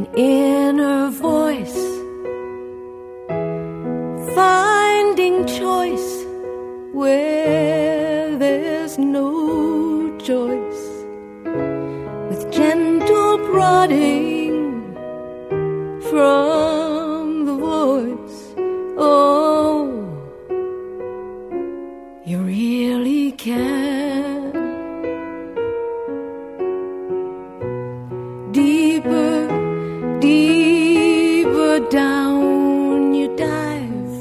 inner voice, finding choice where there's no choice, with gentle prodding from the voice. Oh, you really can. Deeper, deeper down you dive,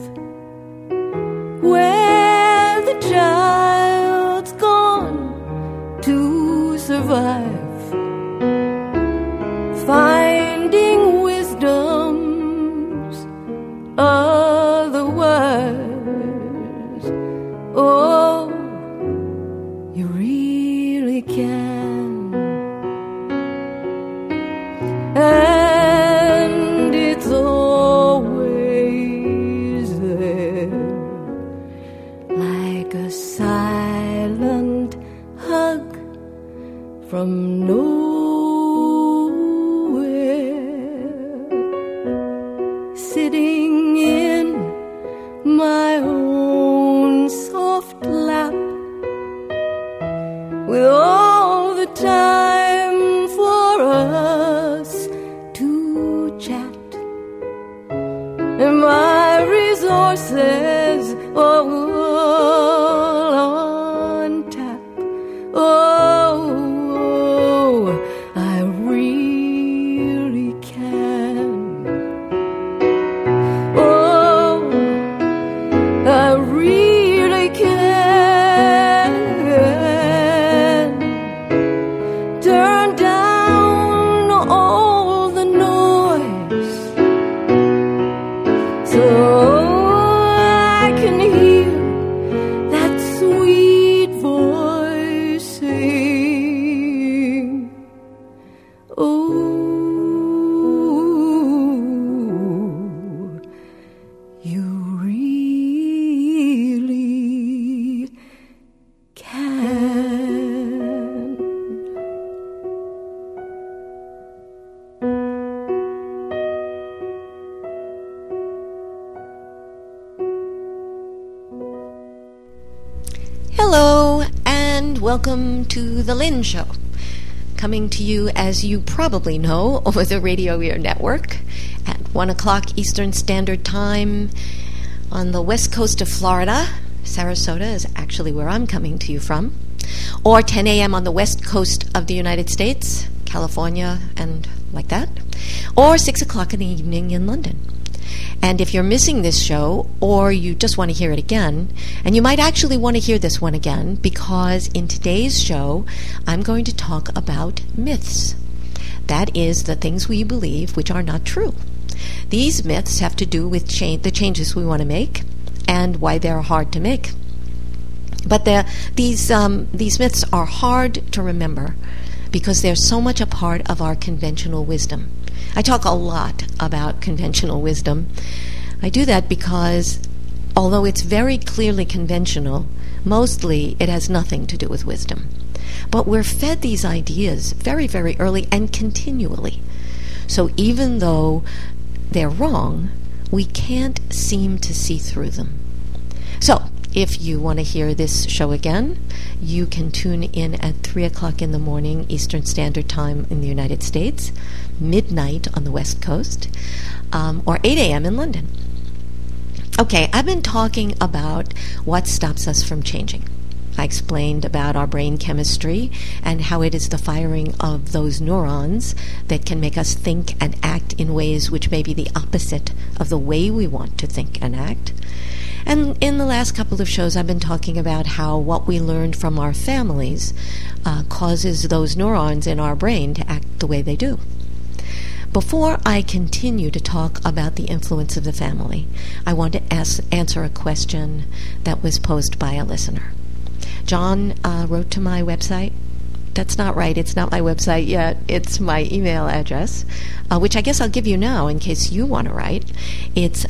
where the child's gone to survive, finding wisdom's otherwise. Oh, you really can. And it's always there, like a silent hug from nowhere, sitting in my own soft lap, with all the time for us to chat, and my resources all on tap. Oh, I really can. Oh, I really can. Turn down all the noise so I can hear that sweet voice sing. Oh, you really can. Hello, and welcome to The Lynn Show, coming to you, as you probably know, over the Radio Ear Network at 1 o'clock Eastern Standard Time on the west coast of Florida. Sarasota is actually where I'm coming to you from. Or 10 a.m. on the west coast of the United States, California, and like that. Or 6 o'clock in the evening in London. And if you're missing this show, or you just want to hear it again, and you might actually want to hear this one again, because in today's show, I'm going to talk about myths. That is, the things we believe which are not true. These myths have to do with the changes we want to make, and why they're hard to make. But these myths are hard to remember, because they're so much a part of our conventional wisdom. I talk a lot about conventional wisdom. I do that because, although it's very clearly conventional, mostly it has nothing to do with wisdom. But we're fed these ideas very, very early and continually. So even though they're wrong, we can't seem to see through them. So, if you want to hear this show again, you can tune in at 3 o'clock in the morning Eastern Standard Time in the United States, midnight on the West Coast, or 8 a.m. in London. Okay, I've been talking about what stops us from changing. I explained about our brain chemistry and how it is the firing of those neurons that can make us think and act in ways which may be the opposite of the way we want to think and act. And in the last couple of shows, I've been talking about how what we learned from our families causes those neurons in our brain to act the way they do. Before I continue to talk about the influence of the family, I want to answer a question that was posed by a listener. John wrote to my website. That's not right. It's not my website yet. It's my email address, which I guess I'll give you now in case you want to write. It's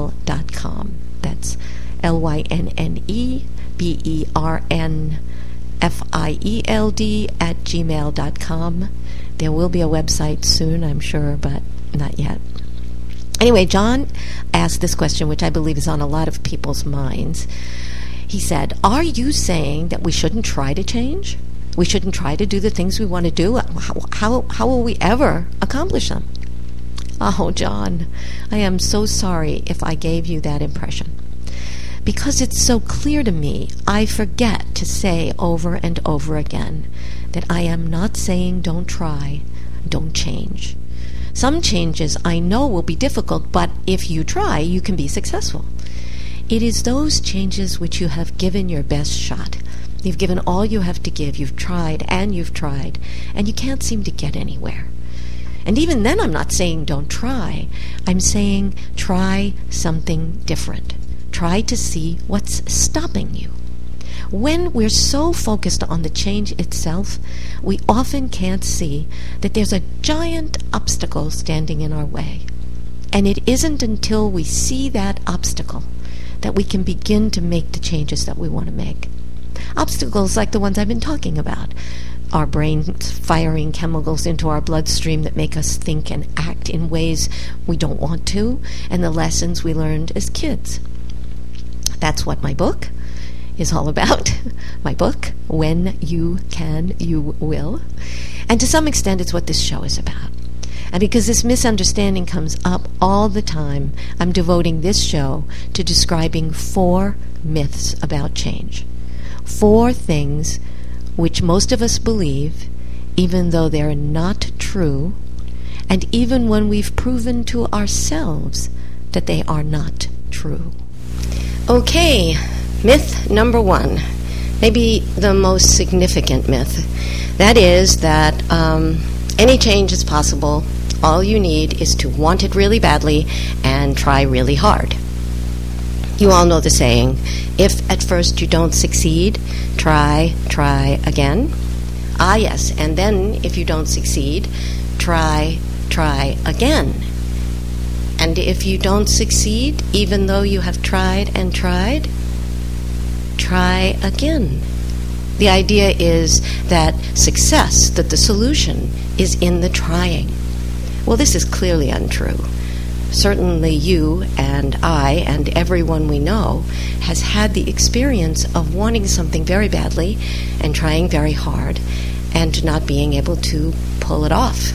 lynnebernfield@gmail.com. That's LYNNEBERN field@gmail.com. There will be a website soon, I'm sure, but not yet. Anyway, John asked this question, which I believe is on a lot of people's minds. He said, are you saying that we shouldn't try to change? We shouldn't try to do the things we want to do? How will we ever accomplish them? Oh, John, I am so sorry if I gave you that impression. Because it's so clear to me, I forget to say over and over again that I am not saying don't try, don't change. Some changes I know will be difficult, but if you try, you can be successful. It is those changes which you have given your best shot. You've given all you have to give. You've tried, and you can't seem to get anywhere. And even then, I'm not saying don't try. I'm saying try something different. Try to see what's stopping you. When we're so focused on the change itself, we often can't see that there's a giant obstacle standing in our way. And it isn't until we see that obstacle that we can begin to make the changes that we want to make. Obstacles like the ones I've been talking about. Our brains firing chemicals into our bloodstream that make us think and act in ways we don't want to, and the lessons we learned as kids. That's what my book is all about. My book, When You Can, You Will. And to some extent, it's what this show is about. And because this misunderstanding comes up all the time, I'm devoting this show to describing 4 myths about change. 4 things which most of us believe, even though they're not true, and even when we've proven to ourselves that they are not true. Okay, myth number 1, maybe the most significant myth. That is that any change is possible. All you need is to want it really badly and try really hard. You all know the saying, if at first you don't succeed, try again. Ah, yes, and then if you don't succeed, try again. And if you don't succeed, even though you have tried and tried, try again. The idea is that success, that the solution is in the trying. Well, this is clearly untrue. Certainly you and I and everyone we know has had the experience of wanting something very badly and trying very hard and not being able to pull it off.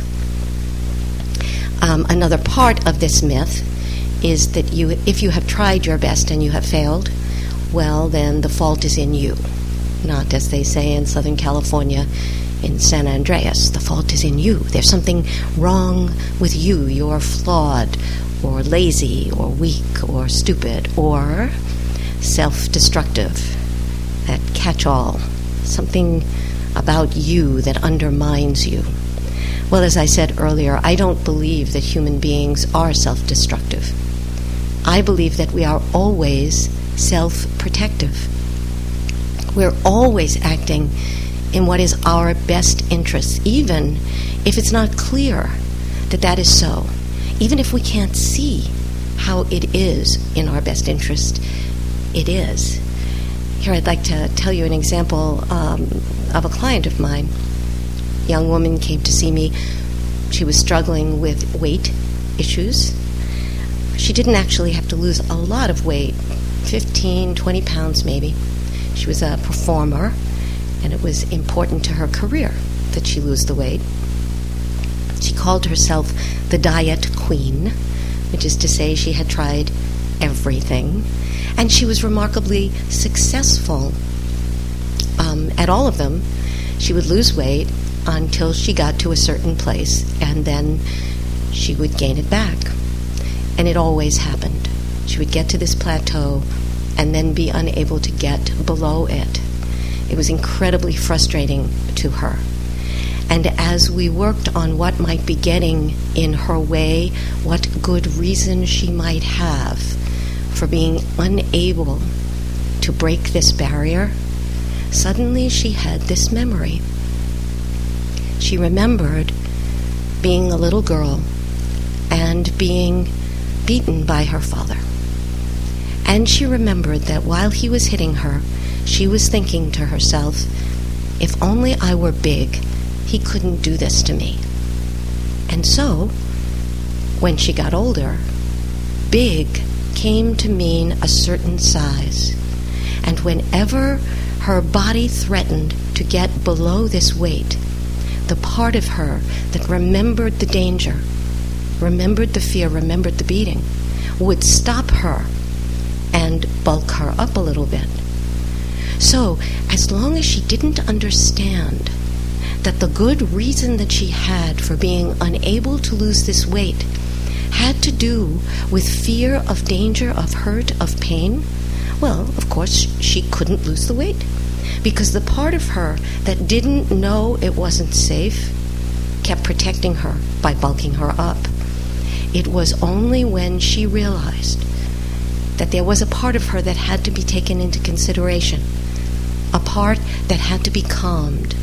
Another part of this myth is that if you have tried your best and you have failed, well, then the fault is in you. Not, as they say in Southern California, in San Andreas, the fault is in you. There's something wrong with you. You're flawed or lazy or weak or stupid or self-destructive. That catch-all. Something about you that undermines you. Well, as I said earlier, I don't believe that human beings are self-destructive. I believe that we are always self-protective. We're always acting in what is our best interest, even if it's not clear that that is so. Even if we can't see how it is in our best interest, it is. Here I'd like to tell you an example of a client of mine. A young woman came to see me. She was struggling with weight issues. She didn't actually have to lose a lot of weight, 15, 20 pounds maybe. She was a performer, and it was important to her career that she lose the weight. She called herself the Diet Queen, which is to say she had tried everything, and she was remarkably successful at all of them. She would lose weight until she got to a certain place, and then she would gain it back. And it always happened. She would get to this plateau and then be unable to get below it. It was incredibly frustrating to her. And as we worked on what might be getting in her way, what good reason she might have for being unable to break this barrier, suddenly she had this memory. She remembered being a little girl and being beaten by her father. And she remembered that while he was hitting her, she was thinking to herself, if only I were big, he couldn't do this to me. And so, when she got older, big came to mean a certain size. And whenever her body threatened to get below this weight, the part of her that remembered the danger, remembered the fear, remembered the beating, would stop her and bulk her up a little bit. So, as long as she didn't understand that the good reason that she had for being unable to lose this weight had to do with fear of danger, of hurt, of pain, well, of course, she couldn't lose the weight. Because the part of her that didn't know it wasn't safe kept protecting her by bulking her up. It was only when she realized that there was a part of her that had to be taken into consideration, a part that had to be calmed.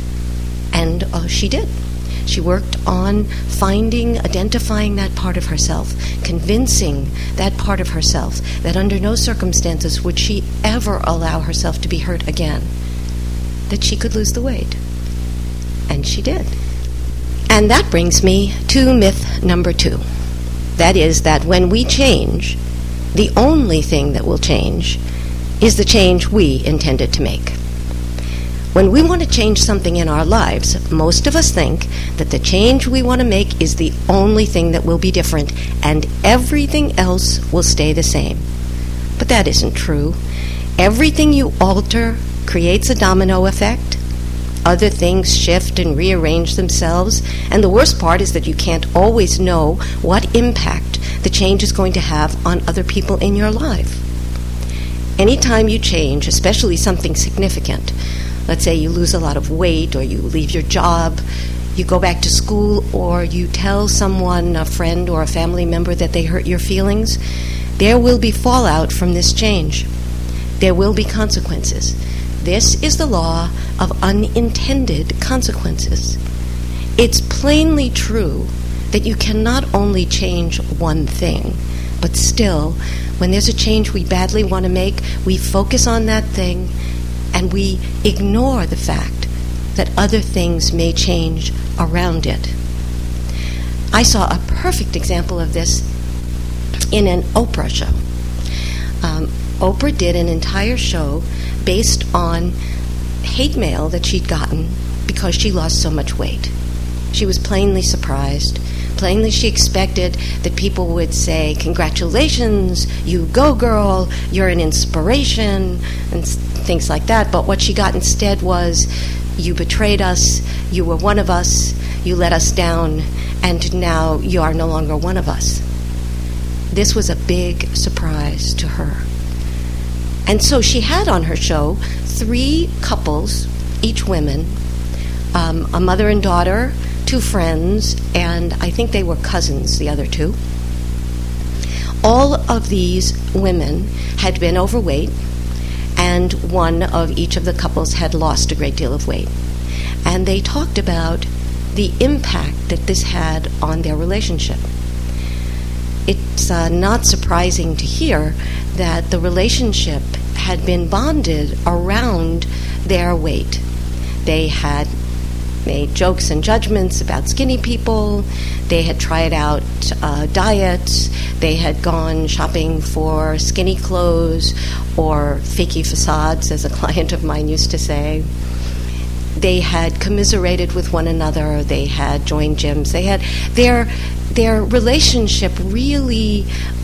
And she did. She worked on identifying that part of herself, convincing that part of herself that under no circumstances would she ever allow herself to be hurt again, that she could lose the weight. And she did. And that brings me to myth number 2. That is that when we change, the only thing that will change is the change we intended to make. When we want to change something in our lives, most of us think that the change we want to make is the only thing that will be different, and everything else will stay the same. But that isn't true. Everything you alter creates a domino effect. Other things shift and rearrange themselves, and the worst part is that you can't always know what impact the change is going to have on other people in your life. Anytime you change, especially something significant, let's say you lose a lot of weight, or you leave your job, you go back to school, or you tell someone, a friend or a family member, that they hurt your feelings, there will be fallout from this change. There will be consequences. This is the law of unintended consequences. It's plainly true that you cannot only change one thing, but still, when there's a change we badly want to make, we focus on that thing, and we ignore the fact that other things may change around it. I saw a perfect example of this in an Oprah show. Oprah did an entire show based on hate mail that she'd gotten because she lost so much weight. She was plainly surprised. Plainly, she expected that people would say, "Congratulations, you go girl, you're an inspiration," and things like that. But what she got instead was, "You betrayed us, you were one of us, you let us down, and now you are no longer one of us." This was a big surprise to her. And so she had on her show 3 couples, each women, a mother and daughter, 2 friends, and I think they were cousins, the other 2. All of these women had been overweight, and one of each of the couples had lost a great deal of weight. And they talked about the impact that this had on their relationship. It's not surprising to hear that the relationship had been bonded around their weight. They had made jokes and judgments about skinny people. They had tried out diets. They had gone shopping for skinny clothes or fakey facades, as a client of mine used to say. They had commiserated with one another. They had joined gyms. They had their relationship really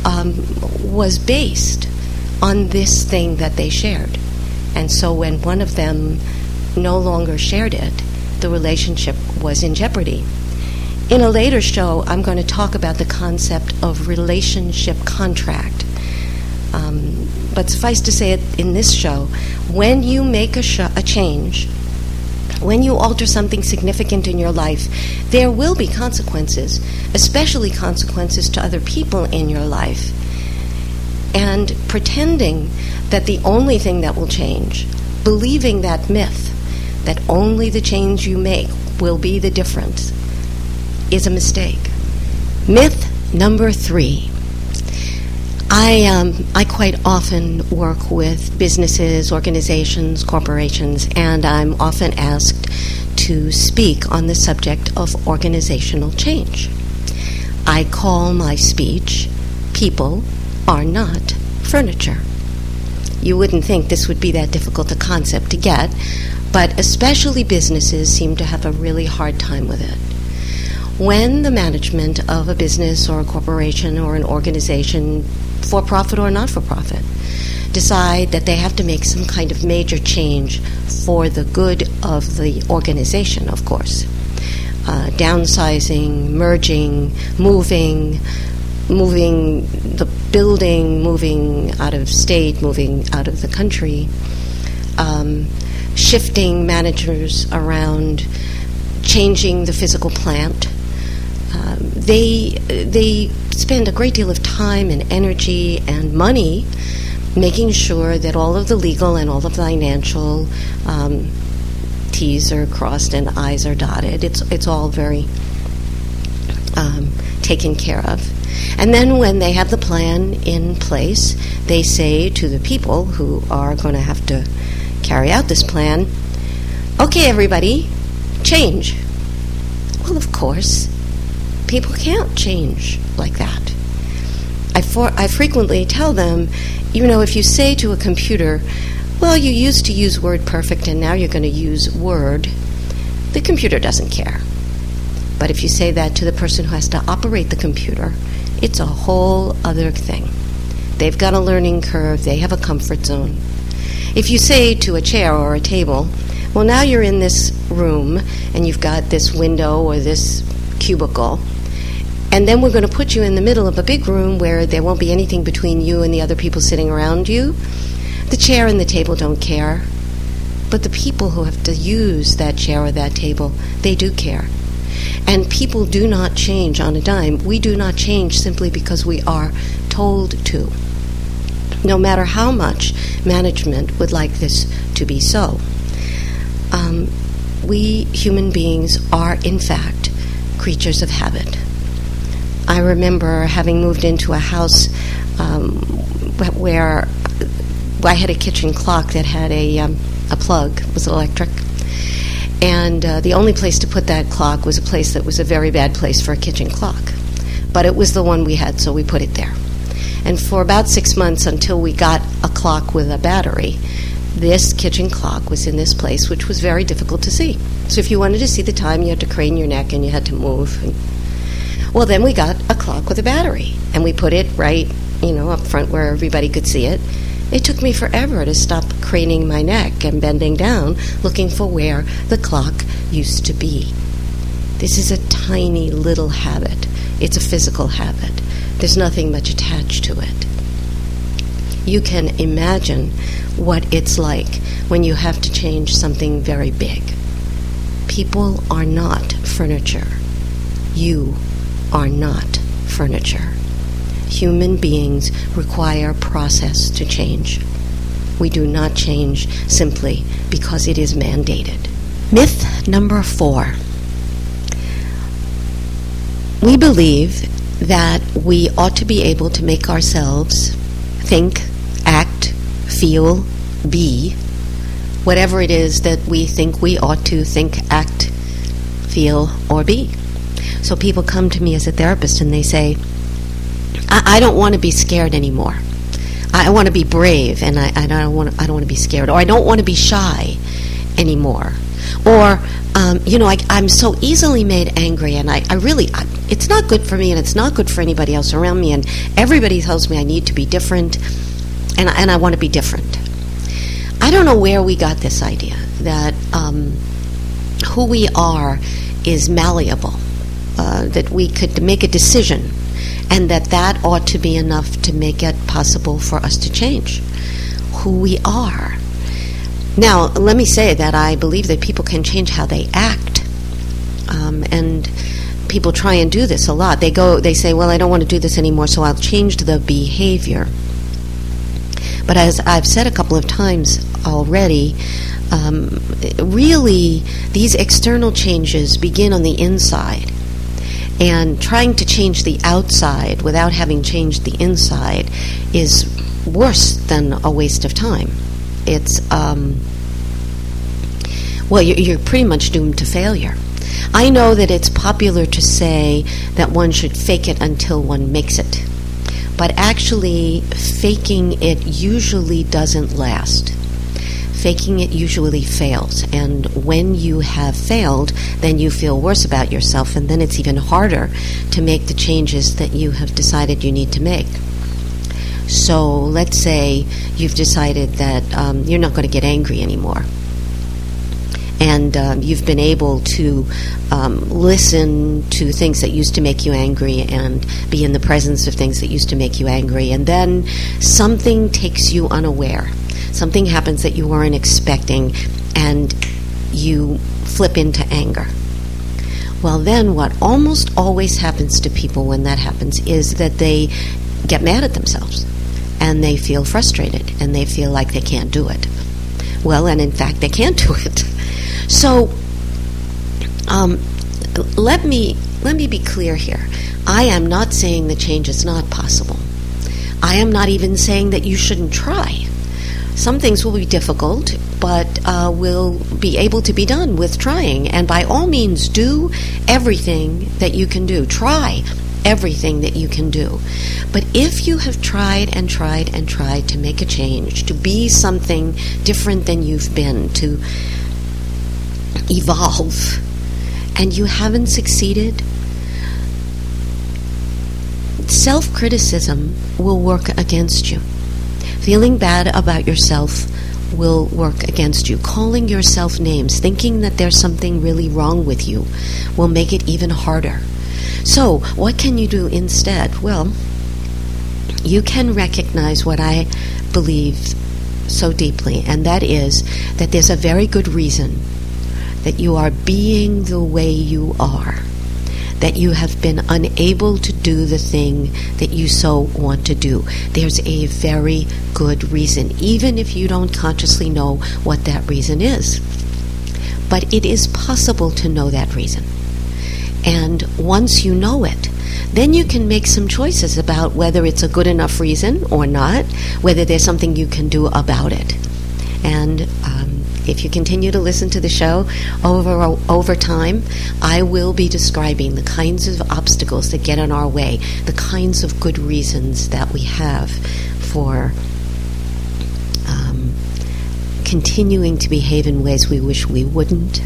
was based on this thing that they shared. And so when one of them no longer shared it, the relationship was in jeopardy. In a later show, I'm going to talk about the concept of relationship contract. But suffice to say, in this show, when you make a change, when you alter something significant in your life, there will be consequences, especially consequences to other people in your life. And pretending that the only thing that will change, believing that myth, that only the change you make will be the difference, is a mistake. Myth number 3. I quite often work with businesses, organizations, corporations, and I'm often asked to speak on the subject of organizational change. I call my speech, "People Are Not Furniture." You wouldn't think this would be that difficult a concept to get, but especially businesses seem to have a really hard time with it. When the management of a business or a corporation or an organization, for-profit or not-for-profit, decide that they have to make some kind of major change for the good of the organization, of course, downsizing, merging, moving the building, moving out of state, moving out of the country, shifting managers around, changing the physical plant. They spend a great deal of time and energy and money making sure that all of the legal and all of the financial T's are crossed and I's are dotted. It's all very taken care of. And then when they have the plan in place, they say to the people who are going to have to carry out this plan, "Okay, everybody, change." Well, of course, people can't change like that. I frequently tell them, if you say to a computer, "Well, you used to use WordPerfect and now you're going to use Word," the computer doesn't care. But if you say that to the person who has to operate the computer, it's a whole other thing. They've got a learning curve. They have a comfort zone. If you say to a chair or a table, "Well, now you're in this room and you've got this window or this cubicle, and then we're going to put you in the middle of a big room where there won't be anything between you and the other people sitting around you," the chair and the table don't care. But the people who have to use that chair or that table, they do care. And people do not change on a dime. We do not change simply because we are told to, no matter how much management would like this to be so. We human beings are, in fact, creatures of habit. I remember having moved into a house where I had a kitchen clock that had a plug, it was electric. And the only place to put that clock was a place that was a very bad place for a kitchen clock. But it was the one we had, so we put it there. And for about 6 months, until we got a clock with a battery, this kitchen clock was in this place, which was very difficult to see. So if you wanted to see the time, you had to crane your neck and you had to move. Well, then we got a clock with a battery, and we put it right, up front where everybody could see it. It took me forever to stop craning my neck and bending down, looking for where the clock used to be. This is a tiny little habit. It's a physical habit. There's nothing much attached to it. You can imagine what it's like when you have to change something very big. People are not furniture. You are not furniture. Human beings require process to change. We do not change simply because it is mandated. Myth number 4. We believe that we ought to be able to make ourselves think, act, feel, be, whatever it is that we think we ought to think, act, feel, or be. So people come to me as a therapist and they say, I don't want to be scared anymore. I want to be brave, and I don't want to be scared, or I don't want to be shy anymore, or I'm so easily made angry, and I it's not good for me, and it's not good for anybody else around me, and everybody tells me I need to be different, and I want to be different. I don't know where we got this idea that who we are is malleable, that we could make a decision, and that ought to be enough to make it possible for us to change who we are. Now, let me say that I believe that people can change how they act, and people try and do this a lot. They say, well, I don't want to do this anymore, so I'll change the behavior. But as I've said a couple of times already, really, these external changes begin on the inside. And trying to change the outside without having changed the inside is worse than a waste of time. It's, you're pretty much doomed to failure. I know that it's popular to say that one should fake it until one makes it. But actually, faking it usually doesn't last. Faking it usually fails. And when you have failed, then you feel worse about yourself, and then it's even harder to make the changes that you have decided you need to make. So let's say you've decided that you're not going to get angry anymore. And you've been able to listen to things that used to make you angry and be in the presence of things that used to make you angry. And then something takes you unaware. Something happens that you weren't expecting, and you flip into anger. Well, then what almost always happens to people when that happens is that they get mad at themselves, and they feel frustrated, and they feel like they can't do it. Well, and in fact, they can't do it. So, let me be clear here. I am not saying that change is not possible. I am not even saying that you shouldn't try. Some things will be difficult, but will be able to be done with trying. And by all means, do everything that you can do. Try everything that you can do. But if you have tried and tried and tried to make a change, to be something different than you've been, to evolve, and you haven't succeeded, self-criticism will work against you. Feeling bad about yourself will work against you. Calling yourself names, thinking that there's something really wrong with you, will make it even harder. So, what can you do instead? Well, you can recognize what I believe so deeply, and that is that there's a very good reason that you are being the way you are, that you have been unable to do the thing that you so want to do. There's a very good reason, even if you don't consciously know what that reason is. But it is possible to know that reason. And once you know it, then you can make some choices about whether it's a good enough reason or not, whether there's something you can do about it. And if you continue to listen to the show over time, I will be describing the kinds of obstacles that get in our way, the kinds of good reasons that we have for continuing to behave in ways we wish we wouldn't.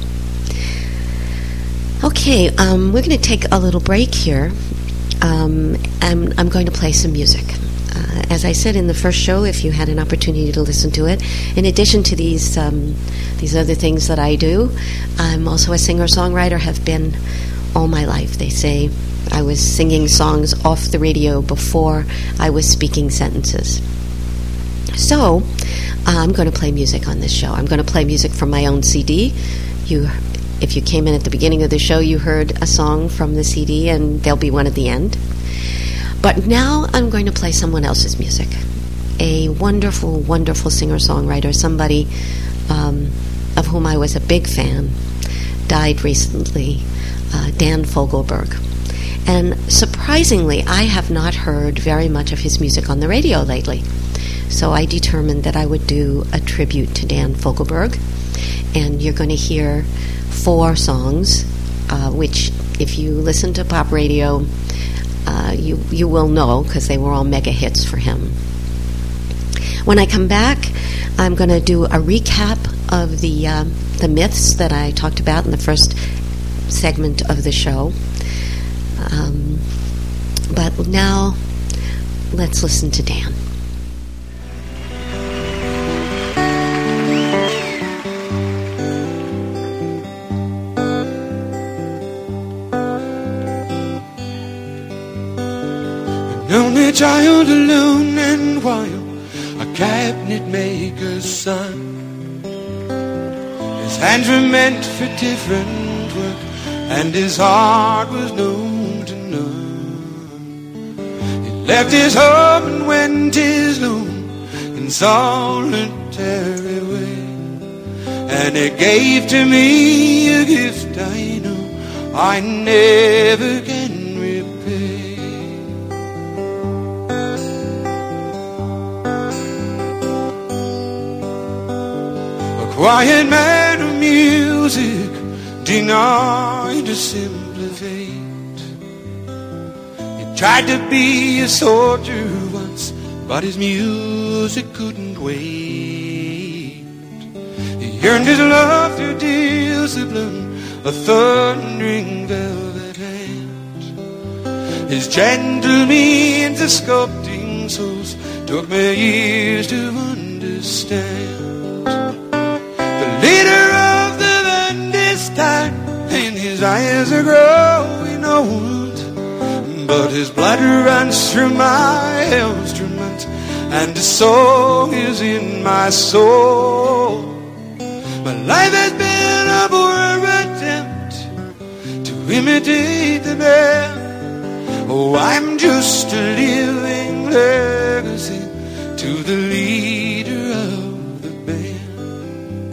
Okay, we're going to take a little break here. I'm going to play some music. As I said in the first show, if you had an opportunity to listen to it, in addition to these other things that I do, I'm also a singer-songwriter, have been all my life. They say I was singing songs off the radio before I was speaking sentences. So I'm going to play music on this show. I'm going to play music from my own CD. If you came in at the beginning of the show, you heard a song from the CD, and there'll be one at the end. But now I'm going to play someone else's music. A wonderful, wonderful singer-songwriter, somebody of whom I was a big fan, died recently, Dan Fogelberg. And surprisingly, I have not heard very much of his music on the radio lately. So I determined that I would do a tribute to Dan Fogelberg. And you're going to hear 4 songs, which, if you listen to pop radio, you will know, because they were all mega hits for him. When I come back, I'm going to do a recap of the myths that I talked about in the first segment of the show. But now, let's listen to Dan. Only child alone and wild, a cabinet maker's son. His hands were meant for different work, and his heart was known to none. He left his home and went his lone in solitary way, and he gave to me a gift I know I never can repay. A quiet man of music denied a simpler fate. He tried to be a soldier once, but his music couldn't wait. He earned his love through discipline, a thundering velvet hand. His gentle means of sculpting souls took me years to understand. The leader of the band is tired and his eyes are growing old, but his blood runs through my instrument and the song is in my soul. My life has been a poor attempt to imitate the man. Oh, I'm just a living legacy to the leader of the band.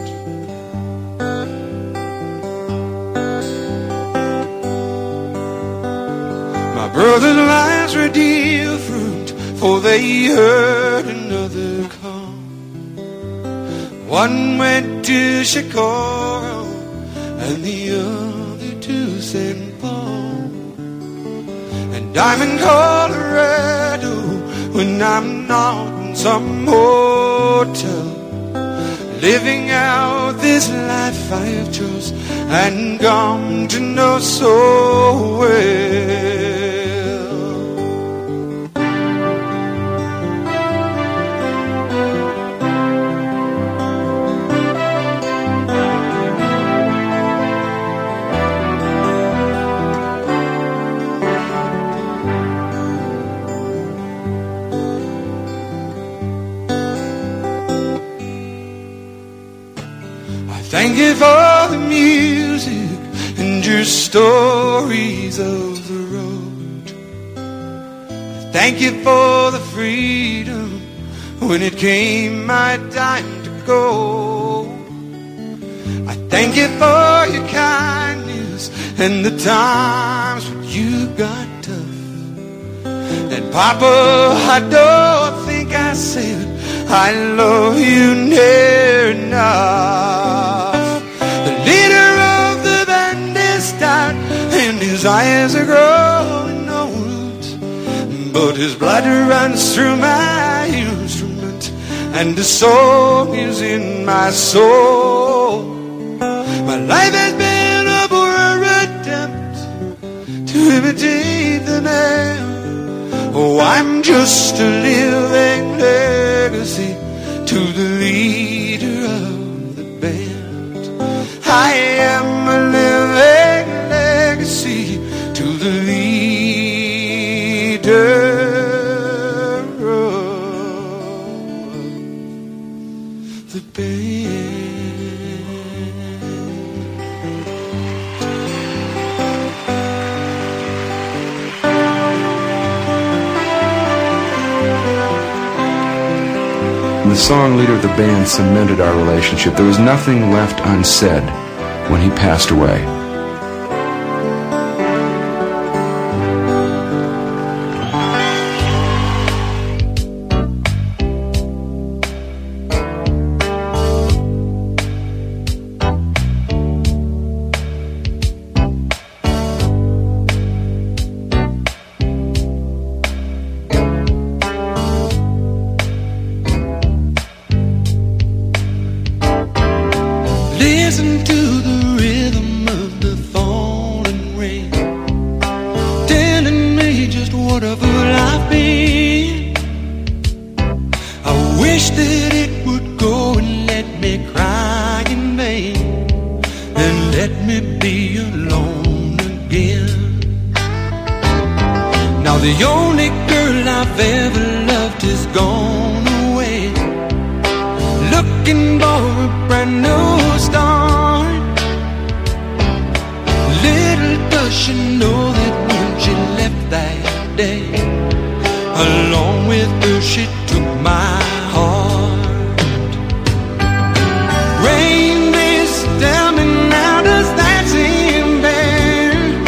My brother's lives were different, for they heard another call. One went to Chicago and the other to St. Paul. And I'm in Colorado when I'm not in some hotel, living out this life I've chose and come to know so well. Thank you for the music and your stories of the road. Thank you for the freedom when it came my time to go. I thank you for your kindness and the times when you got tough. And Papa, I don't think I said I love you near enough. The leader of the band is tired and his eyes are growing old, but his blood runs through my instrument and the song is in my soul. My life has been a poor attempt to imitate the man. Oh, I'm just a living legacy to the leader of the band. I am a living legacy to the leader of the band. The song leader of the band cemented our relationship. There was nothing left unsaid when he passed away. Listen to the rhythm of the falling rain, telling me just what a fool I've been. I wish that it would go and let me cry in vain, and let me be alone again. Now the only girl I've ever loved is gone away, looking for a brand new start. Little does she know that when she left that day, along with her she took my heart. Rain, please tell me now, does that seem fair?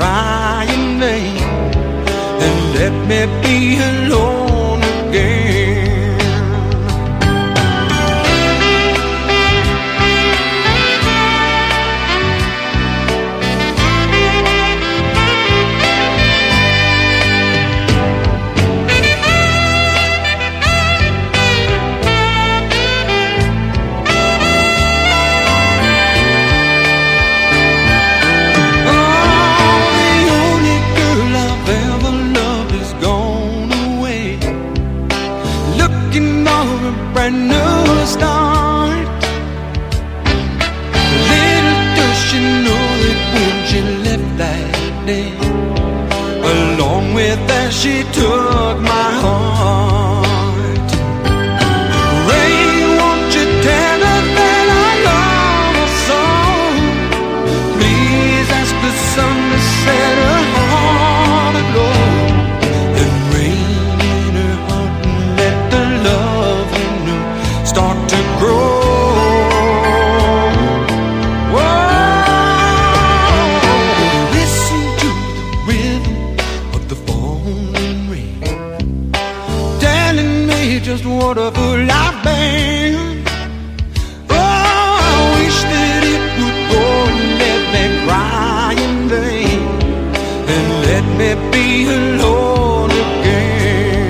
cry in vain, then let me be alone again. Brand new start. Little does she know that when she left that day, along with that she took my heart. Ray, won't you tell her that I love her so? Please ask the sun to set her heart aglow, and rain in her heart and let the love start to grow. Whoa, listen to the rhythm of the falling rain, telling me just what a fool I've been. Oh, I wish that it would go and let me cry in vain, and let me be alone again.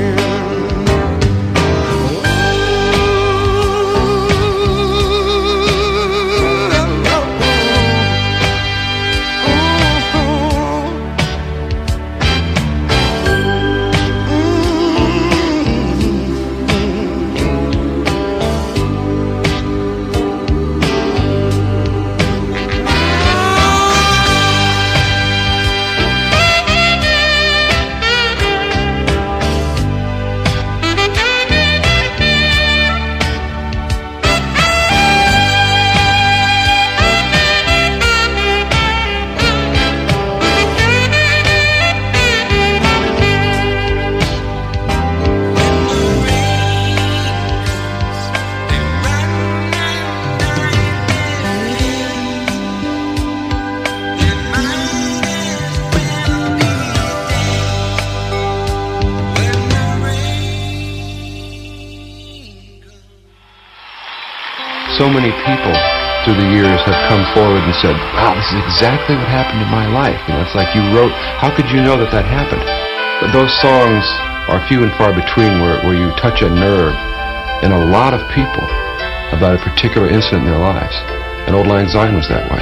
So many people through the years have come forward and said, wow, this is exactly what happened in my life. You know, it's like you wrote, how could you know that that happened? But those songs are few and far between where you touch a nerve in a lot of people about a particular incident in their lives. And Old Lang Syne was that way.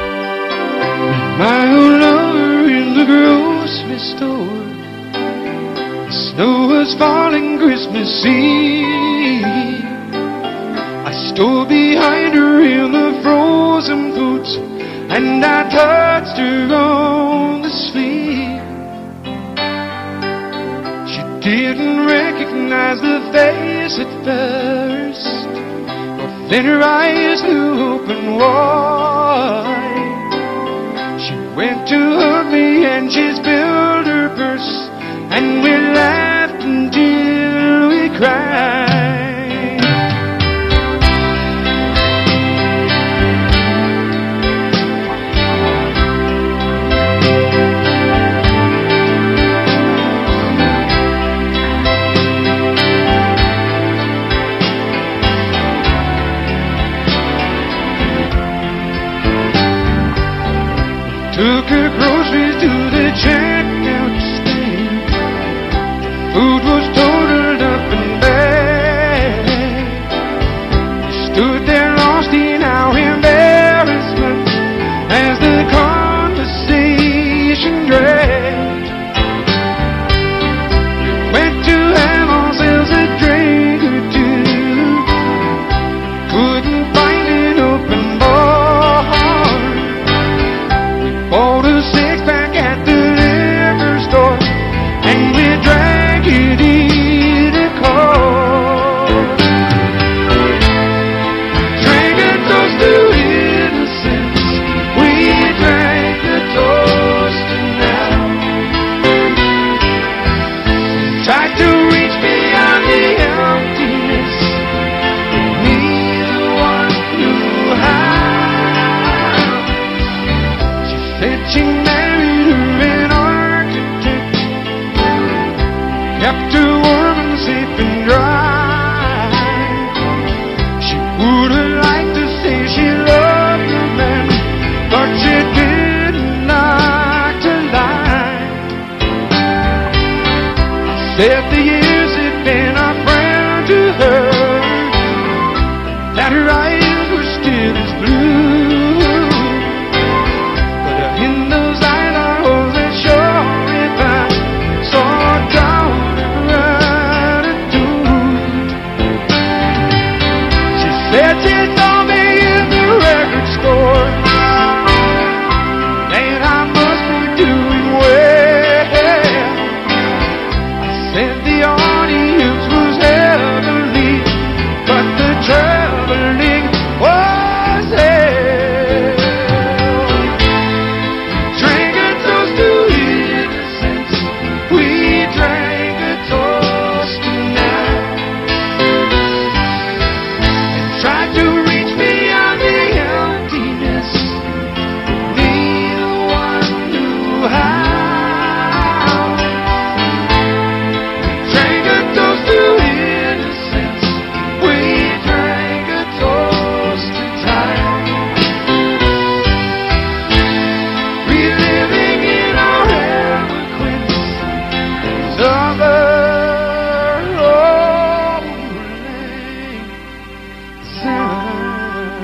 My old lover in the grocery store, the snow was falling Christmas Eve. I stood behind her in the frozen boots, and I touched her on the sleeve. She didn't recognize the face at first, but then her eyes flew open wide. She went to hug me and she spilled her purse, and we laughed until we cried. Took her groceries to the checkout stand. Food was totaled up and bad. We stood there lost in our embarrassment as the conversation dragged. We went to have ourselves a drink or two, couldn't find an open bar. Bought a six-pack at the liquor store, and we drank it in a car. Drank a toast to innocence, we drank a toast to now. Tried to said the years had been a friend to her, that her eyes were still as blue. But in those eyes I wasn't sure if I saw doubt or attitude. She said she saw me in the record store, and I must be doing well. I said the audience was heavenly, but the traveling was hell. Drank a toast to innocence, we drank a toast tonight, and tried to reach beyond the emptiness, neither one knew how. Drank a toast to innocence, we drank a toast to time, reliving in our eloquence these other rolling sounds.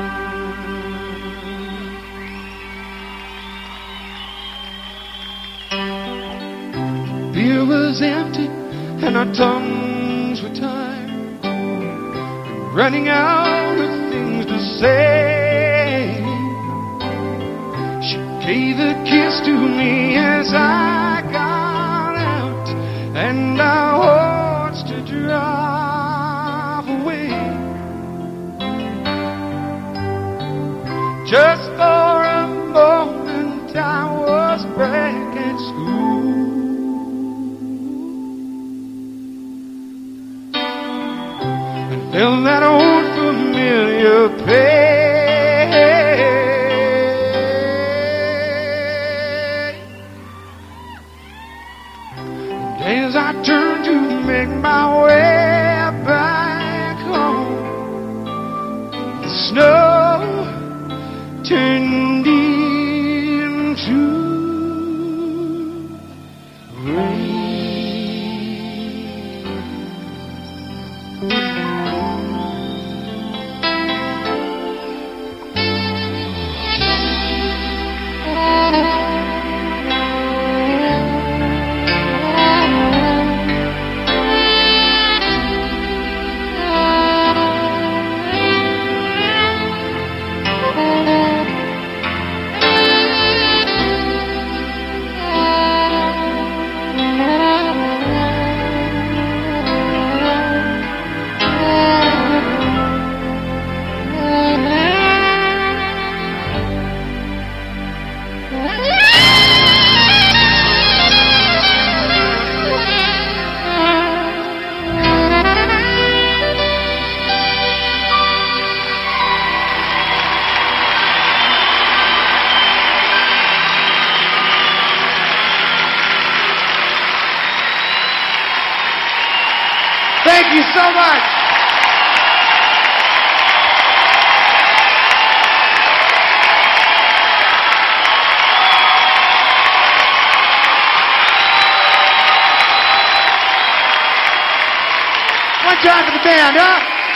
Beer was empty and our tongues were tired, running out of things to say. She gave a kiss to me as I got out, and I watched her drive away. Just for a moment I was back at school, and felt that old familiar pain. And as I turned to make my way back home, the snow turned into rain. Thank you so much. One time for the band, huh?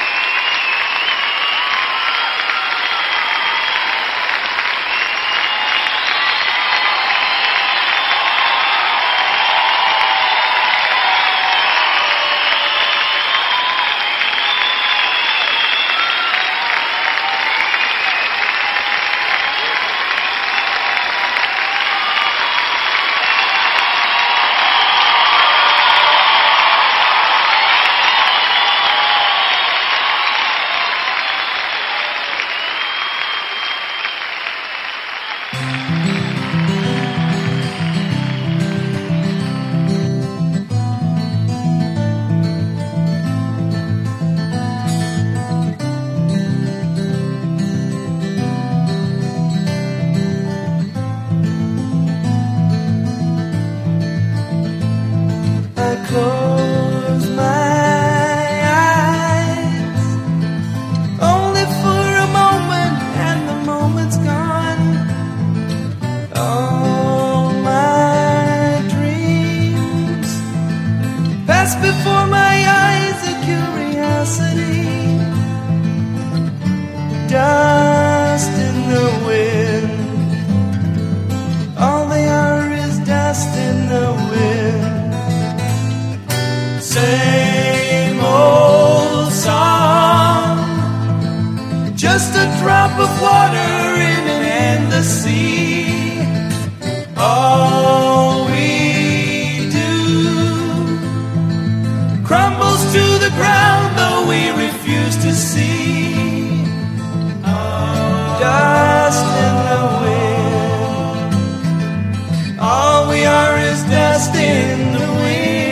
Close my eyes, only for a moment, and the moment's gone. All my dreams pass water in an endless sea. All we do crumbles to the ground, though we refuse to see. Dust in the wind. All we are is dust in the wind.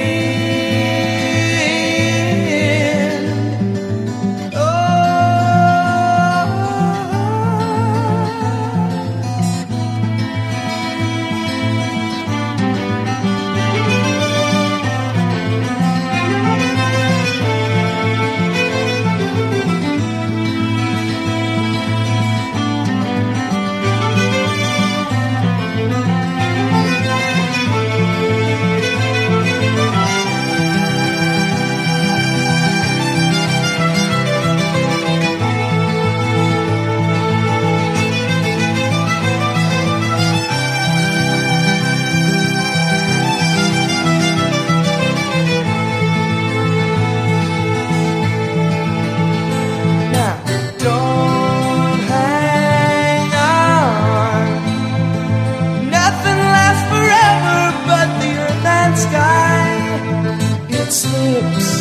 Slips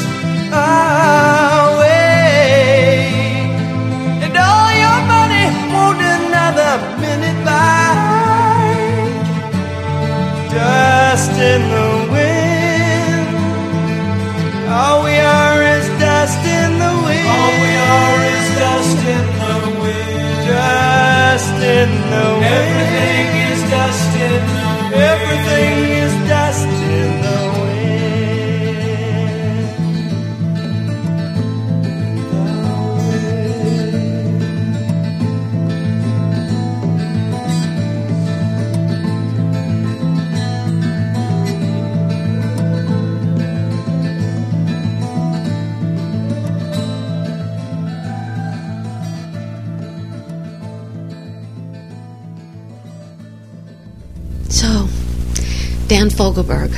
away, and all your money won't another minute buy. Dust in the wind. All we are is dust in the wind. All we are is dust in the wind. Dust in the wind. Everything is dust in the wind. Everything is dust in the wind. So, Dan Fogelberg,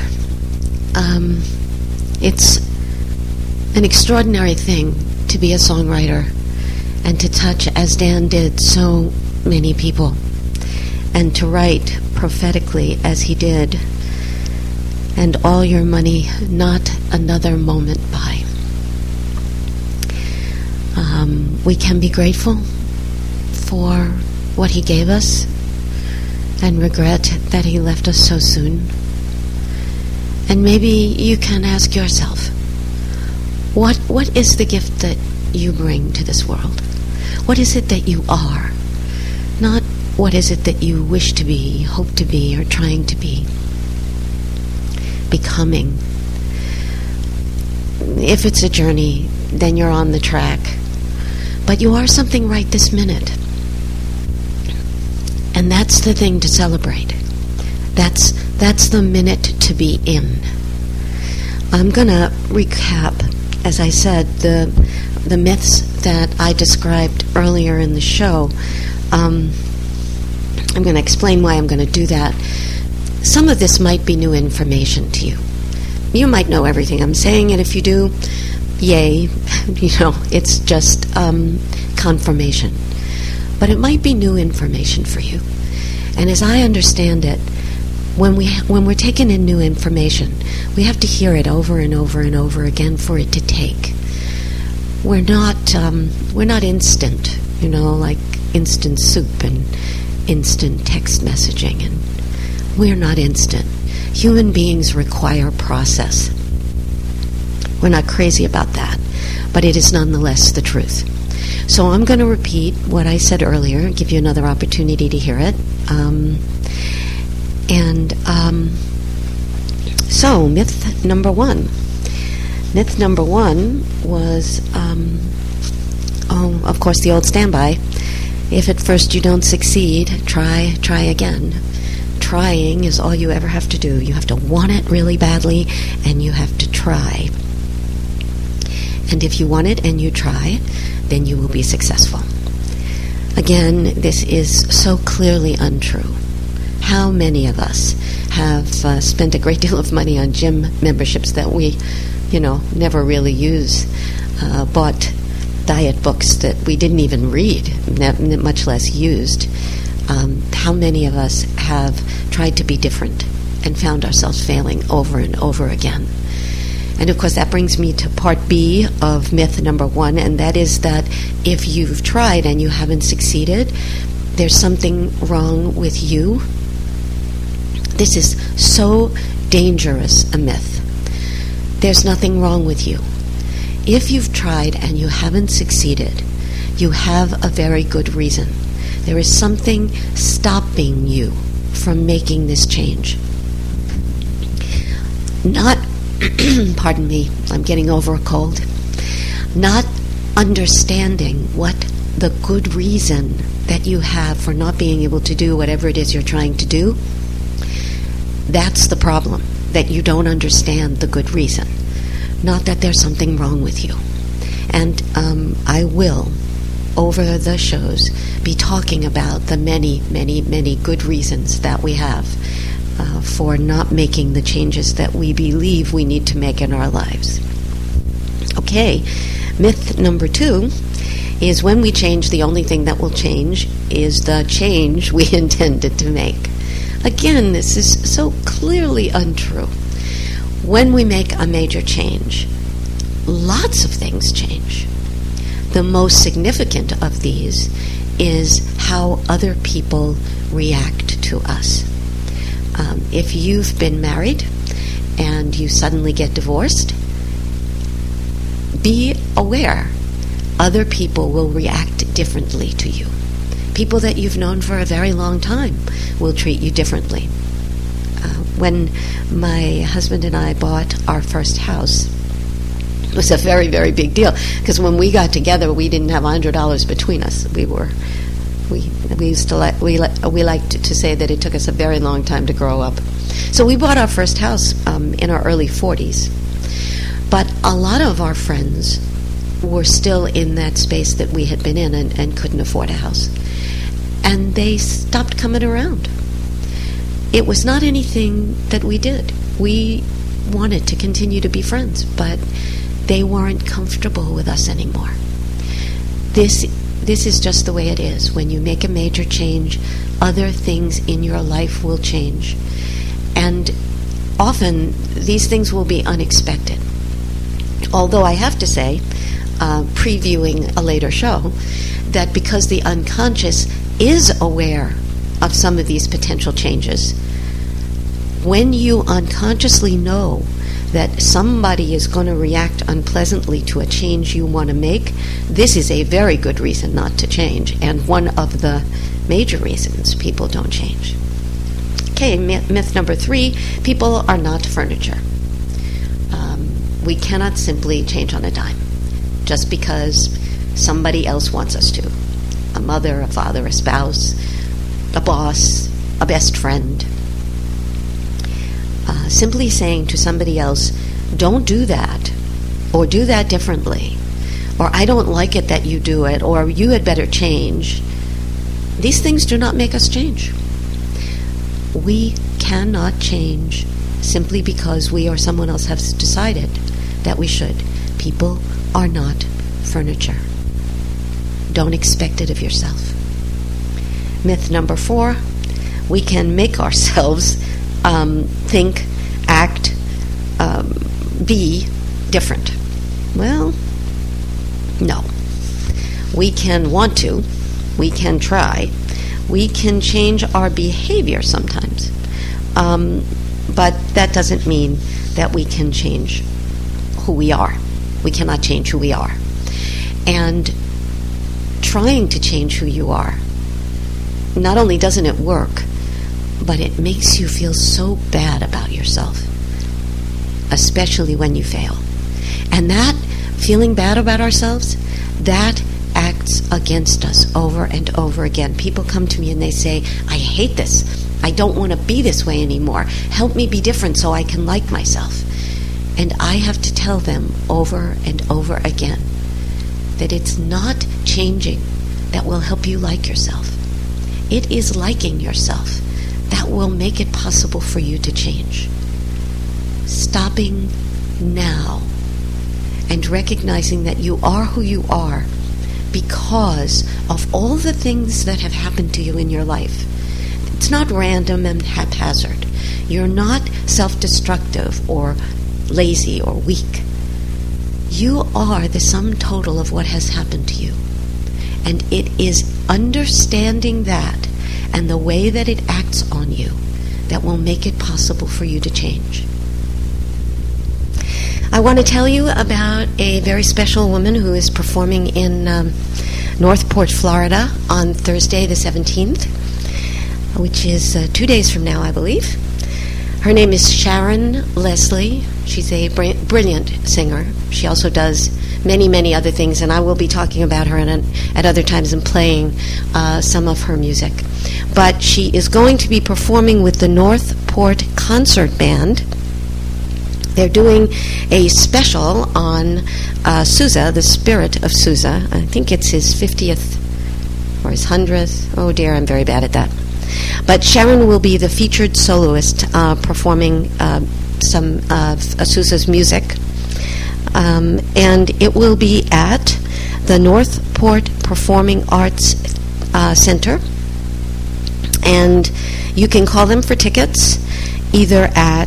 it's an extraordinary thing to be a songwriter and to touch, as Dan did, so many people, and to write prophetically as he did, and all your money, not another moment by. We can be grateful for what he gave us and regret that he left us so soon. And maybe you can ask yourself, what is the gift that you bring to this world? What is it that you are? Not what is it that you wish to be, hope to be, or trying to be. Becoming. If it's a journey, then you're on the track. But you are something right this minute. And that's the thing to celebrate. That's the minute to be in. I'm going to recap, as I said, the myths that I described earlier in the show. I'm going to explain why I'm going to do that. Some of this might be new information to you. You might know everything I'm saying, and if you do, yay, it's just confirmation. But it might be new information for you. And as I understand it, when we're taking in new information, we have to hear it over and over and over again for it to take. We're not instant, like instant soup and instant text messaging, and we're not instant. Human beings require process. We're not crazy about that, but it is nonetheless the truth. So I'm going to repeat what I said earlier, give you another opportunity to hear it. So myth number one. Myth number one was, of course, the old standby. If at first you don't succeed, try again. Trying is all you ever have to do. You have to want it really badly, and you have to try. And if you want it and you try, then you will be successful. Again, this is so clearly untrue. How many of us have spent a great deal of money on gym memberships that we, never really use, bought diet books that we didn't even read, much less used. How many of us have tried to be different and found ourselves failing over and over again? And of course that brings me to part B of myth number 1, and that is that if you've tried and you haven't succeeded, there's something wrong with you. This is so dangerous a myth. There's nothing wrong with you. If you've tried and you haven't succeeded, you have a very good reason. There is something stopping you from making this change. Not, pardon me, I'm getting over a cold, not understanding what the good reason that you have for not being able to do whatever it is you're trying to do. That's the problem, that you don't understand the good reason, not that there's something wrong with you. And I will, over the shows, be talking about the many, many, many good reasons that we have for not making the changes that we believe we need to make in our lives. Okay, myth number 2 is when we change, the only thing that will change is the change we intended to make. Again, this is so clearly untrue. When we make a major change, lots of things change. The most significant of these is how other people react to us. If you've been married and you suddenly get divorced, be aware other people will react differently to you. People that you've known for a very long time will treat you differently. When my husband and I bought our first house, it was a very, very big deal, because when we got together, we didn't have $100 between us. We liked to say that it took us a very long time to grow up. So we bought our first house in our early 40s. But a lot of our friends were still in that space that we had been in and couldn't afford a house. And they stopped coming around. It was not anything that we did. We wanted to continue to be friends, but they weren't comfortable with us anymore. This is just the way it is. When you make a major change, other things in your life will change. And often these things will be unexpected. Although I have to say, previewing a later show, that because the unconscious is aware of some of these potential changes, when you unconsciously know that somebody is going to react unpleasantly to a change you want to make, this is a very good reason not to change, and one of the major reasons people don't change. Okay, myth number 3, people are not furniture. We cannot simply change on a dime just because somebody else wants us to. A mother, a father, a spouse, a boss, a best friend. Simply saying to somebody else, don't do that, or do that differently, or I don't like it that you do it, or you had better change. These things do not make us change. We cannot change simply because we or someone else has decided that we should. People are not furniture. Don't expect it of yourself. Myth number 4, we can make ourselves think, act, be different. Well, no. We can want to. We can try. We can change our behavior sometimes. But that doesn't mean that we can change who we are. We cannot change who we are. And trying to change who you are, not only doesn't it work, but it makes you feel so bad about yourself, especially when you fail. And that feeling bad about ourselves, that acts against us over and over again. People come to me and they say, I hate this. I don't want to be this way anymore. Help me be different so I can like myself. And I have to tell them over and over again that it's not changing that will help you like yourself. It is liking yourself that will make it possible for you to change. Stopping now and recognizing that you are who you are because of all the things that have happened to you in your life. It's not random and haphazard. You're not self-destructive or lazy or weak. You are the sum total of what has happened to you. And it is understanding that and the way that it acts on you that will make it possible for you to change. I want to tell you about a very special woman who is performing in Northport, Florida on Thursday the 17th, which is 2 days from now, I believe. Her name is Sharon Leslie. She's a brilliant singer. She also does many, many other things, and I will be talking about her at other times and playing some of her music. But she is going to be performing with the Northport Concert Band. They're doing a special on Sousa, the spirit of Sousa. I think it's his 50th or his 100th. Oh dear, I'm very bad at that. But Sharon will be the featured soloist performing some of Sousa's music. And it will be at the Northport Performing Arts Center. And you can call them for tickets either at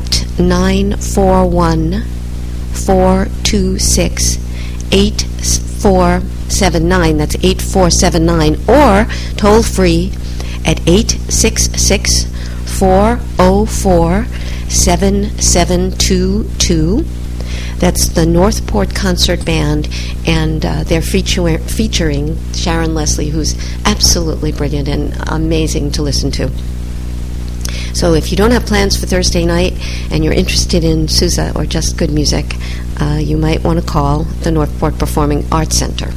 941-426-8479. That's 8479. Or toll free at 866-404-7722. That's the Northport Concert Band, and they're featuring Sharon Leslie, who's absolutely brilliant and amazing to listen to. So if you don't have plans for Thursday night and you're interested in Sousa or just good music, you might want to call the Northport Performing Arts Center.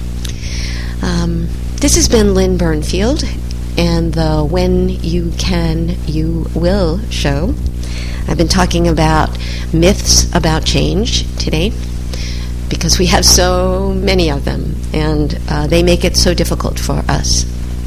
This has been Lynn Burnfield and the When You Can, You Will show. I've been talking about myths about change today because we have so many of them, and they make it so difficult for us.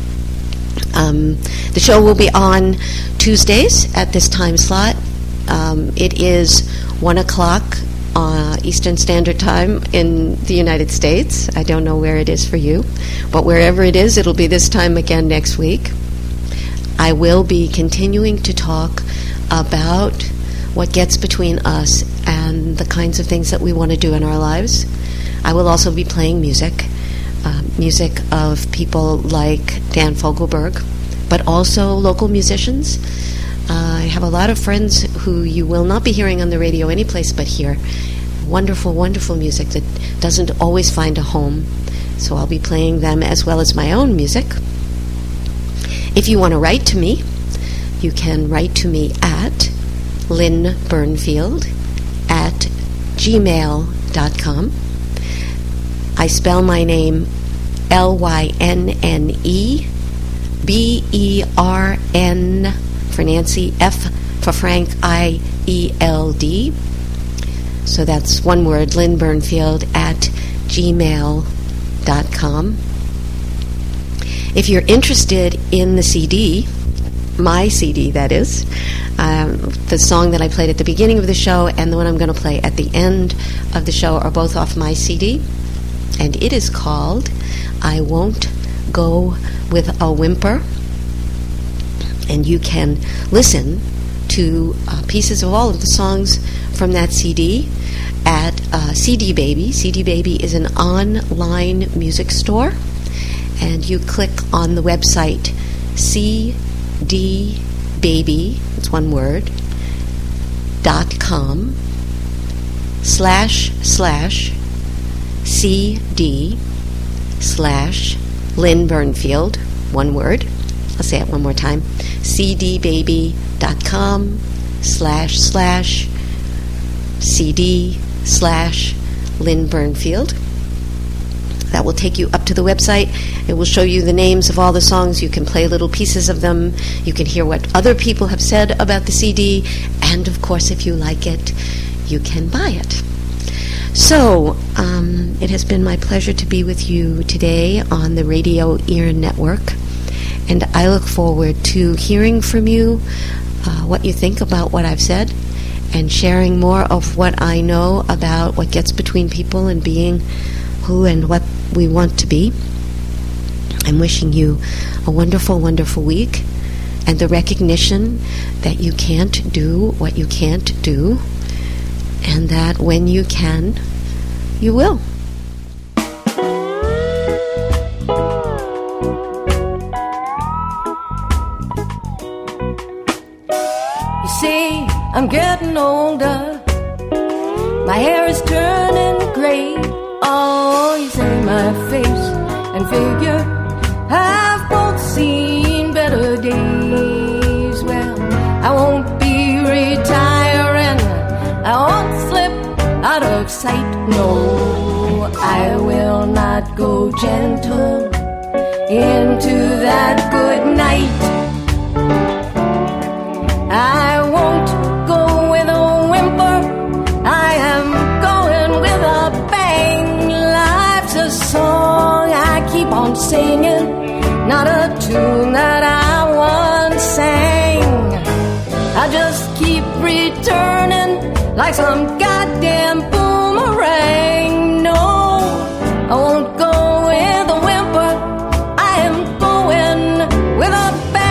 The show will be on Tuesdays at this time slot. It is 1 o'clock Eastern Standard Time in the United States. I don't know where it is for you, but wherever it is, it'll be this time again next week. I will be continuing to talk about what gets between us and the kinds of things that we want to do in our lives. I will also be playing music of people like Dan Fogelberg, but also local musicians. I have a lot of friends who you will not be hearing on the radio anyplace but here. Wonderful, wonderful music that doesn't always find a home. So I'll be playing them as well as my own music. If you want to write to me, you can write to me at lynnburnfield@gmail.com. I spell my name LYNNEBERN for Nancy, F for Frank, IELD. So that's one word, lynnburnfield@gmail.com. If you're interested in the CD, my CD, that is, the song that I played at the beginning of the show and the one I'm going to play at the end of the show are both off my CD, and it is called I Won't Go With a Whimper. And you can listen to pieces of all of the songs from that CD at CD Baby. CD Baby is an online music store, and you click on the website cdbaby, it's one word, .com/CD/Lynn Burnfield, one word. I'll say it one more time. cdbaby.com/CD/Lynn Burnfield. That will take you up to the website. It will show you the names of all the songs. You can play little pieces of them. You can hear what other people have said about the CD. And, of course, if you like it, you can buy it. So, it has been my pleasure to be with you today on the Radio Ear Network. And I look forward to hearing from you what you think about what I've said and sharing more of what I know about what gets between people and being who and what we want to be. I'm wishing you a wonderful, wonderful week, and the recognition that you can't do what you can't do, and that when you can, you will. You see, I'm getting older, my hair is turning gray. Oh, you say my face and figure have both seen better days. Well, I won't be retiring, I won't slip out of sight. No, I will not go gentle into that good night. I won't go with a whimper, I am going with a bang. Life's a song I keep on singing, not a tune that I once sang. I just keep returning like some goddamn boomerang. No, I won't go with a whimper, I am going with a bang.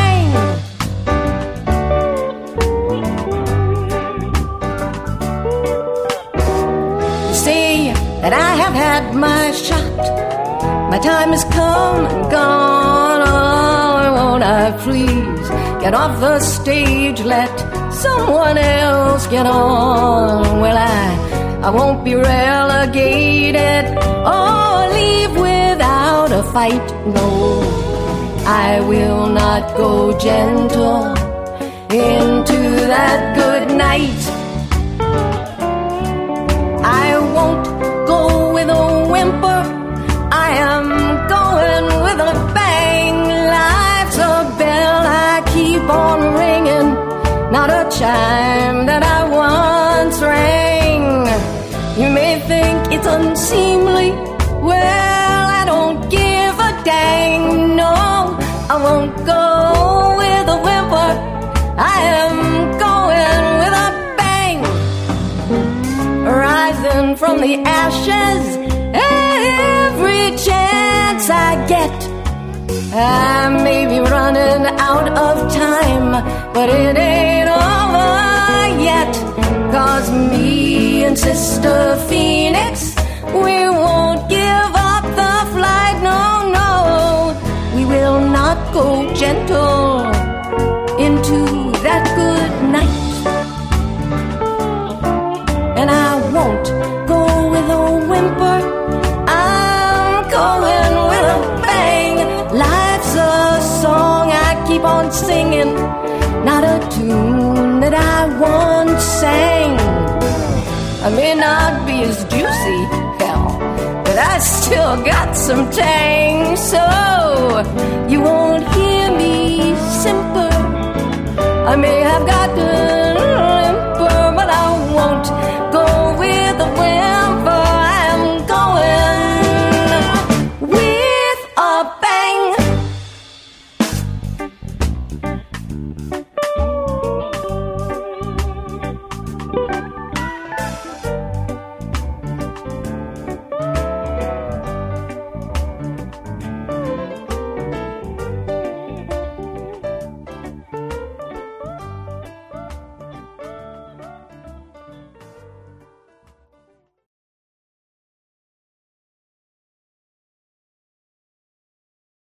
That I have had my shot, my time has come and gone. Oh, won't I please get off the stage, let someone else get on. Well, I won't be relegated or leave without a fight. No, I will not go gentle into that good night. I won't go with a whimper, I am going with a bang. Life's a bell I keep on ringing, not a chime that I once rang. You may think it's unseemly, well, I don't give a dang. No, I won't go with a whimper, I am going with a bang. Rising from the ashes every chance I get. I may be running out of time, but it ain't over yet. 'Cause me and Sister Phoenix, we won't give up the flight. No, no, we will not go gentle into that good night. And I won't go with a whimper, I'm going with a bang. Life's a song I keep on singing, not a tune that I once sang. I may not be as juicy, hell, but I still got some tang. So you won't hear me simper, I may have gotten